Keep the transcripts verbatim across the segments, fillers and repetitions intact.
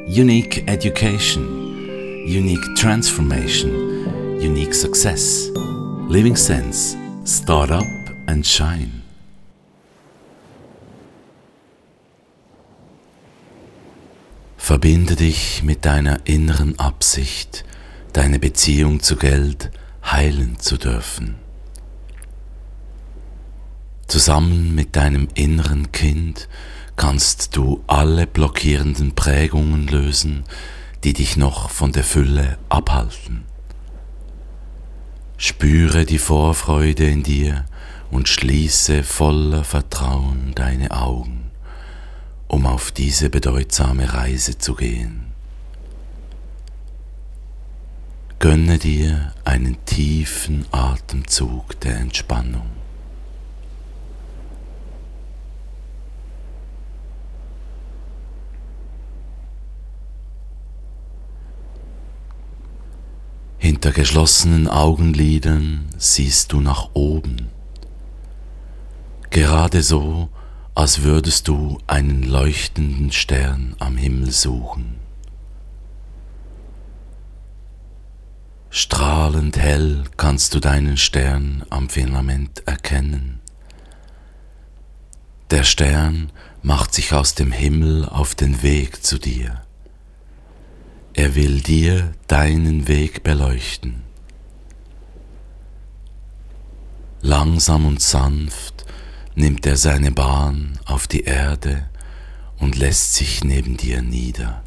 Unique education, unique transformation, unique success, living sense, start up and shine. Verbinde dich mit deiner inneren Absicht, deine Beziehung zu Geld heilen zu dürfen. Zusammen mit deinem inneren Kind kannst du alle blockierenden Prägungen lösen, die dich noch von der Fülle abhalten. Spüre die Vorfreude in dir und schließe voller Vertrauen deine Augen, um auf diese bedeutsame Reise zu gehen. Gönne dir einen tiefen Atemzug der Entspannung. Hinter geschlossenen Augenlidern siehst du nach oben, gerade so, als würdest du einen leuchtenden Stern am Himmel suchen. Strahlend hell kannst du deinen Stern am Firmament erkennen. Der Stern macht sich aus dem Himmel auf den Weg zu dir. Er will dir deinen Weg beleuchten. Langsam und sanft nimmt er seine Bahn auf die Erde und lässt sich neben dir nieder.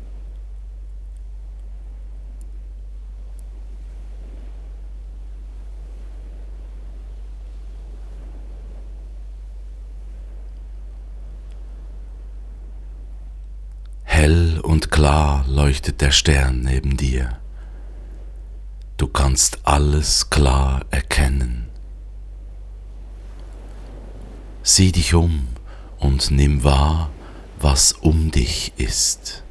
Hell und klar leuchtet der Stern neben dir. Du kannst alles klar erkennen. Sieh dich um und nimm wahr, was um dich ist.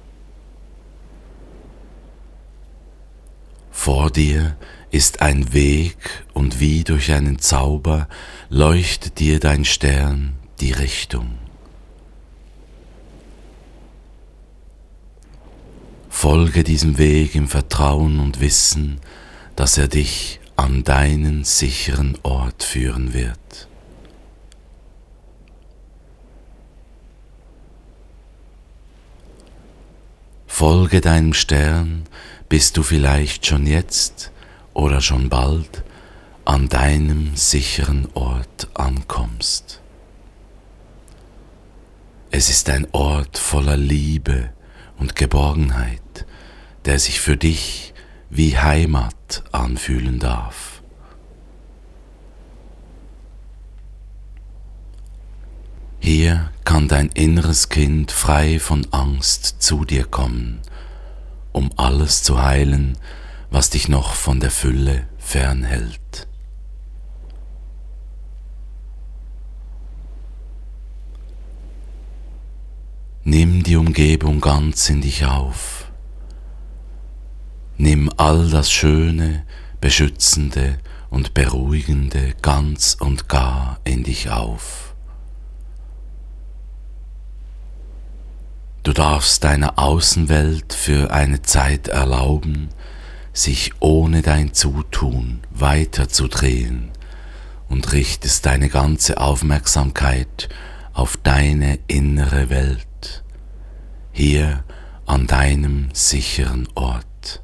Vor dir ist ein Weg und wie durch einen Zauber leuchtet dir dein Stern die Richtung. Folge diesem Weg im Vertrauen und Wissen, dass er dich an deinen sicheren Ort führen wird. Folge deinem Stern, bis du vielleicht schon jetzt oder schon bald an deinem sicheren Ort ankommst. Es ist ein Ort voller Liebe und Geborgenheit, der sich für dich wie Heimat anfühlen darf. Hier kann dein inneres Kind frei von Angst zu dir kommen, um alles zu heilen, was dich noch von der Fülle fernhält. Nimm die Umgebung ganz in dich auf. Nimm all das Schöne, Beschützende und Beruhigende ganz und gar in dich auf. Du darfst deiner Außenwelt für eine Zeit erlauben, sich ohne dein Zutun weiterzudrehen und richtest deine ganze Aufmerksamkeit auf deine innere Welt, hier an deinem sicheren Ort.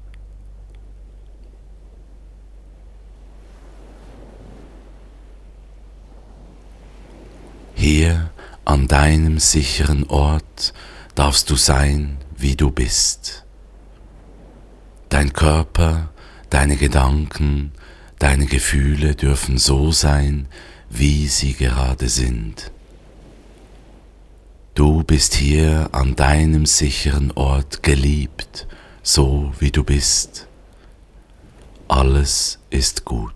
Hier an deinem sicheren Ort darfst du sein, wie du bist. Dein Körper, deine Gedanken, deine Gefühle dürfen so sein, wie sie gerade sind. Du bist hier an deinem sicheren Ort geliebt, so wie du bist. Alles ist gut.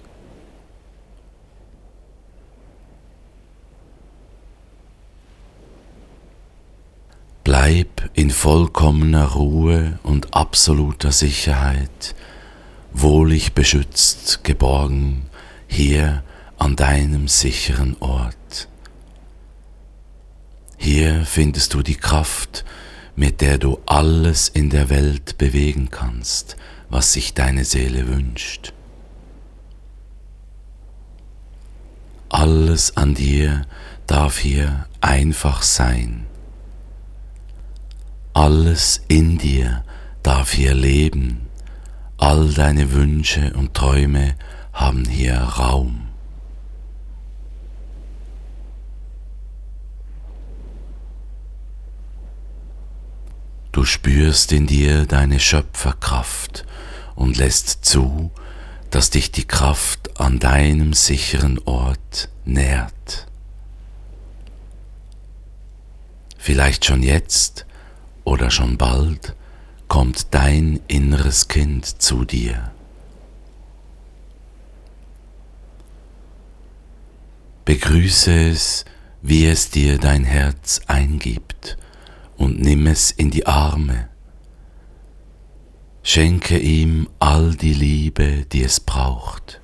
Bleib in vollkommener Ruhe und absoluter Sicherheit, wohlig beschützt, geborgen, hier an deinem sicheren Ort. Hier findest du die Kraft, mit der du alles in der Welt bewegen kannst, was sich deine Seele wünscht. Alles an dir darf hier einfach sein. Alles in dir darf hier leben. All deine Wünsche und Träume haben hier Raum. Du spürst in dir deine Schöpferkraft und lässt zu, dass dich die Kraft an deinem sicheren Ort nährt. Vielleicht schon jetzt oder schon bald kommt dein inneres Kind zu dir. Begrüße es, wie es dir dein Herz eingibt, und nimm es in die Arme. Schenke ihm all die Liebe, die es braucht.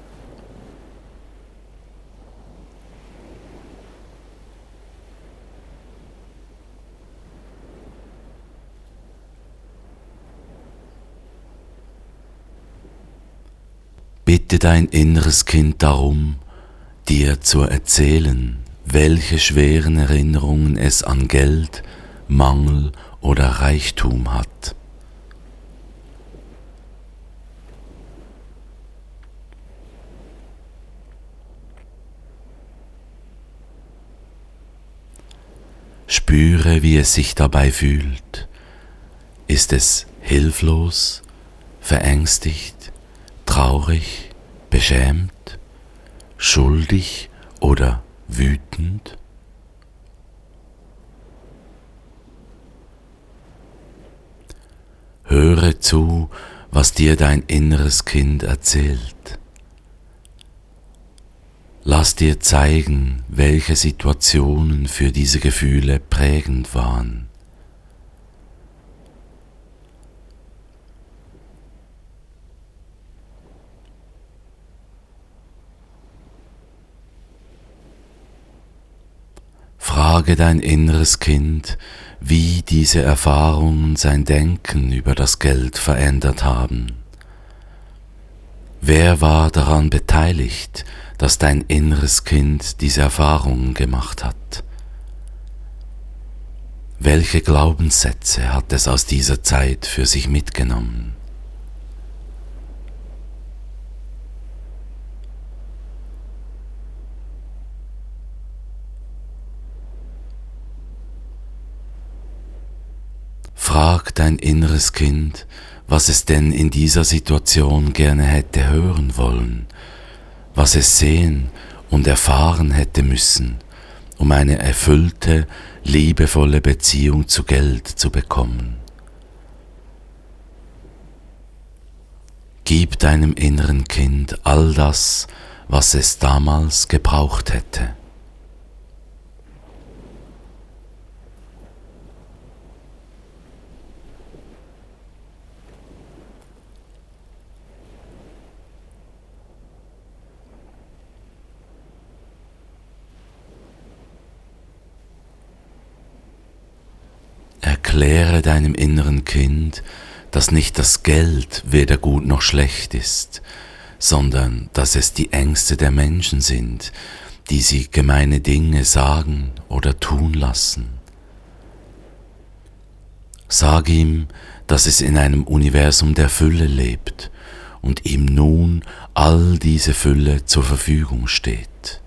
Bitte dein inneres Kind darum, dir zu erzählen, welche schweren Erinnerungen es an Geld, Mangel oder Reichtum hat. Spüre, wie es sich dabei fühlt. Ist es hilflos, verängstigt, traurig, beschämt, schuldig oder wütend? Höre zu, was dir dein inneres Kind erzählt. Lass dir zeigen, welche Situationen für diese Gefühle prägend waren. Frage dein inneres Kind, wie diese Erfahrungen sein Denken über das Geld verändert haben. Wer war daran beteiligt, dass dein inneres Kind diese Erfahrungen gemacht hat? Welche Glaubenssätze hat es aus dieser Zeit für sich mitgenommen? Frag dein inneres Kind, was es denn in dieser Situation gerne hätte hören wollen, was es sehen und erfahren hätte müssen, um eine erfüllte, liebevolle Beziehung zu Geld zu bekommen. Gib deinem inneren Kind all das, was es damals gebraucht hätte. Erkläre deinem inneren Kind, dass nicht das Geld weder gut noch schlecht ist, sondern dass es die Ängste der Menschen sind, die sie gemeine Dinge sagen oder tun lassen. Sag ihm, dass es in einem Universum der Fülle lebt und ihm nun all diese Fülle zur Verfügung steht.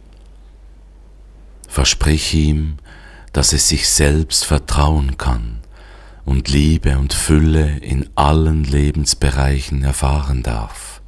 Versprich ihm, dass es sich selbst vertrauen kann und Liebe und Fülle in allen Lebensbereichen erfahren darf.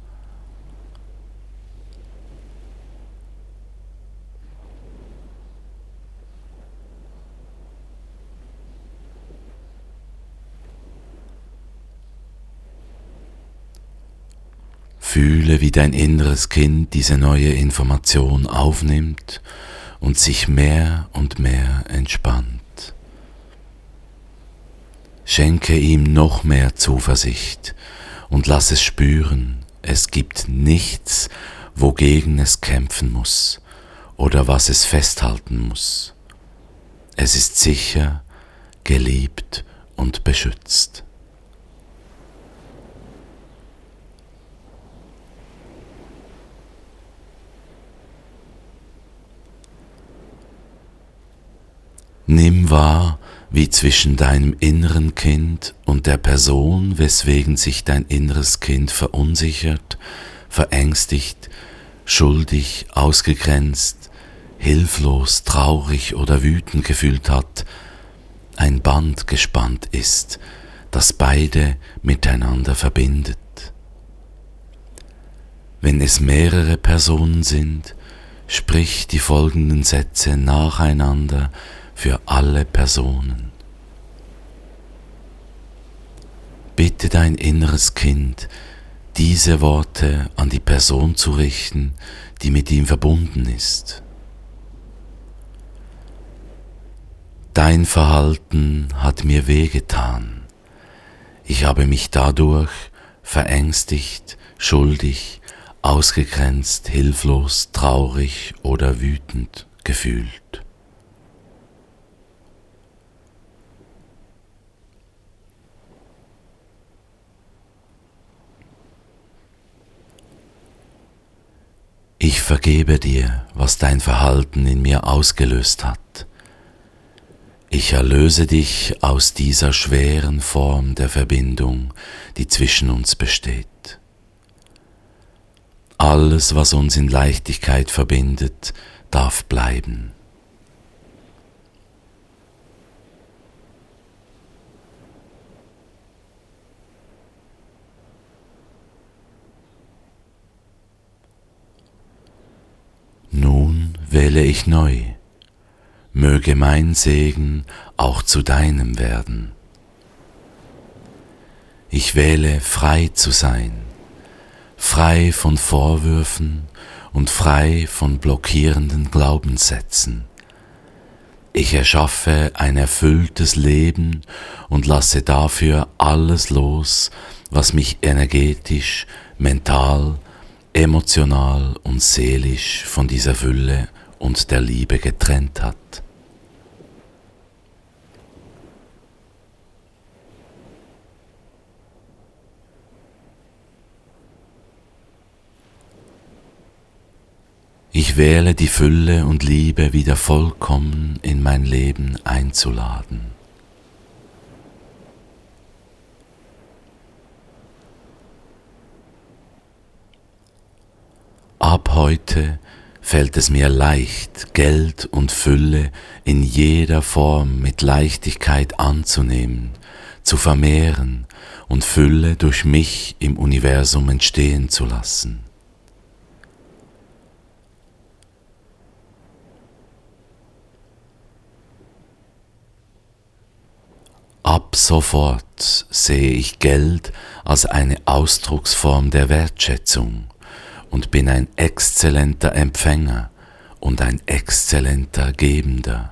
Fühle, wie dein inneres Kind diese neue Information aufnimmt und sich mehr und mehr entspannt. Schenke ihm noch mehr Zuversicht und lass es spüren, es gibt nichts, wogegen es kämpfen muss oder was es festhalten muss. Es ist sicher, geliebt und beschützt. Nimm wahr, wie zwischen deinem inneren Kind und der Person, weswegen sich dein inneres Kind verunsichert, verängstigt, schuldig, ausgegrenzt, hilflos, traurig oder wütend gefühlt hat, ein Band gespannt ist, das beide miteinander verbindet. Wenn es mehrere Personen sind, sprich die folgenden Sätze nacheinander für alle Personen. Bitte dein inneres Kind, diese Worte an die Person zu richten, die mit ihm verbunden ist. Dein Verhalten hat mir wehgetan. Ich habe mich dadurch verängstigt, schuldig, ausgegrenzt, hilflos, traurig oder wütend gefühlt. Ich vergebe dir, was dein Verhalten in mir ausgelöst hat. Ich erlöse dich aus dieser schweren Form der Verbindung, die zwischen uns besteht. Alles, was uns in Leichtigkeit verbindet, darf bleiben. Nun wähle ich neu. Möge mein Segen auch zu deinem werden. Ich wähle frei zu sein, frei von Vorwürfen und frei von blockierenden Glaubenssätzen. Ich erschaffe ein erfülltes Leben und lasse dafür alles los, was mich energetisch, mental, emotional und seelisch von dieser Fülle und der Liebe getrennt hat. Ich wähle die Fülle und Liebe wieder vollkommen in mein Leben einzuladen. Ab heute fällt es mir leicht, Geld und Fülle in jeder Form mit Leichtigkeit anzunehmen, zu vermehren und Fülle durch mich im Universum entstehen zu lassen. Ab sofort sehe ich Geld als eine Ausdrucksform der Wertschätzung und bin ein exzellenter Empfänger und ein exzellenter Gebender.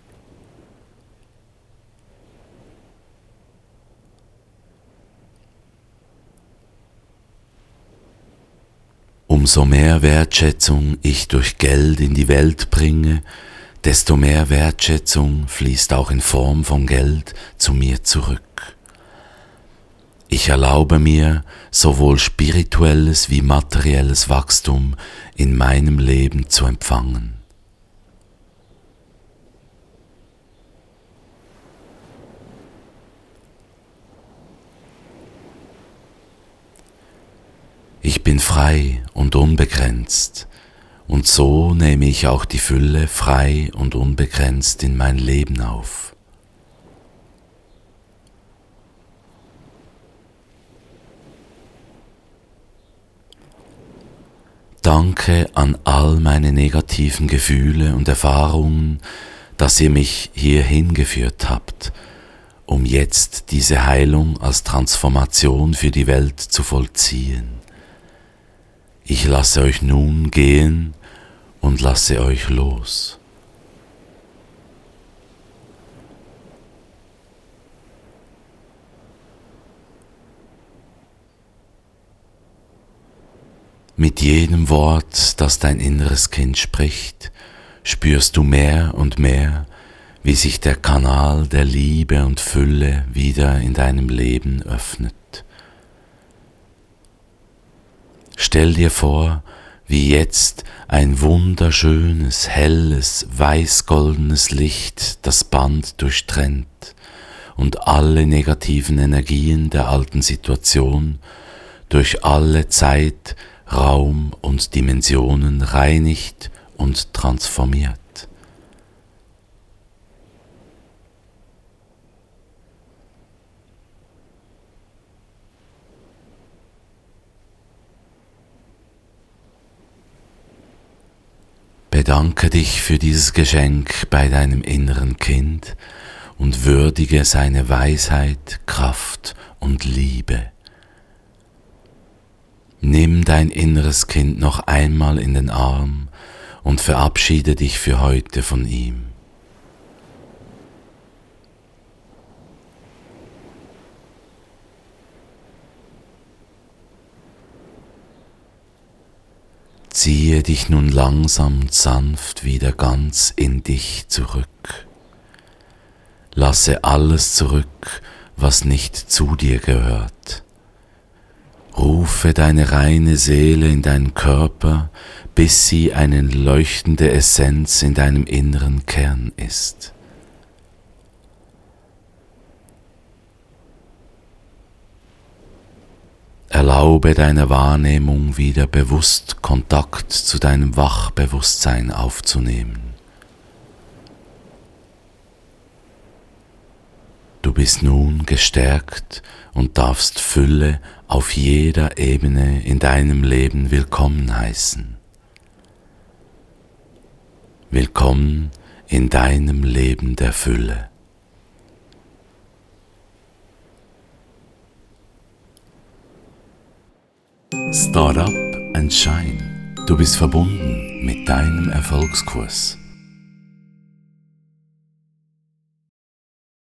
Umso mehr Wertschätzung ich durch Geld in die Welt bringe, desto mehr Wertschätzung fließt auch in Form von Geld zu mir zurück. Ich erlaube mir, sowohl spirituelles wie materielles Wachstum in meinem Leben zu empfangen. Ich bin frei und unbegrenzt, und so nehme ich auch die Fülle frei und unbegrenzt in mein Leben auf. Danke an all meine negativen Gefühle und Erfahrungen, dass ihr mich hierhin geführt habt, um jetzt diese Heilung als Transformation für die Welt zu vollziehen. Ich lasse euch nun gehen und lasse euch los. Mit jedem Wort, das dein inneres Kind spricht, spürst du mehr und mehr, wie sich der Kanal der Liebe und Fülle wieder in deinem Leben öffnet. Stell dir vor, wie jetzt ein wunderschönes, helles, weiß-goldenes Licht das Band durchtrennt und alle negativen Energien der alten Situation durch alle Zeit, Raum und Dimensionen reinigt und transformiert. Bedanke dich für dieses Geschenk bei deinem inneren Kind und würdige seine Weisheit, Kraft und Liebe. Nimm dein inneres Kind noch einmal in den Arm und verabschiede dich für heute von ihm. Ziehe dich nun langsam und sanft wieder ganz in dich zurück. Lasse alles zurück, was nicht zu dir gehört. Rufe deine reine Seele in deinen Körper, bis sie eine leuchtende Essenz in deinem inneren Kern ist. Erlaube deiner Wahrnehmung wieder bewusst Kontakt zu deinem Wachbewusstsein aufzunehmen. Du bist nun gestärkt und darfst Fülle auf jeder Ebene in deinem Leben willkommen heißen. Willkommen in deinem Leben der Fülle. Start up and shine. Du bist verbunden mit deinem Erfolgskurs.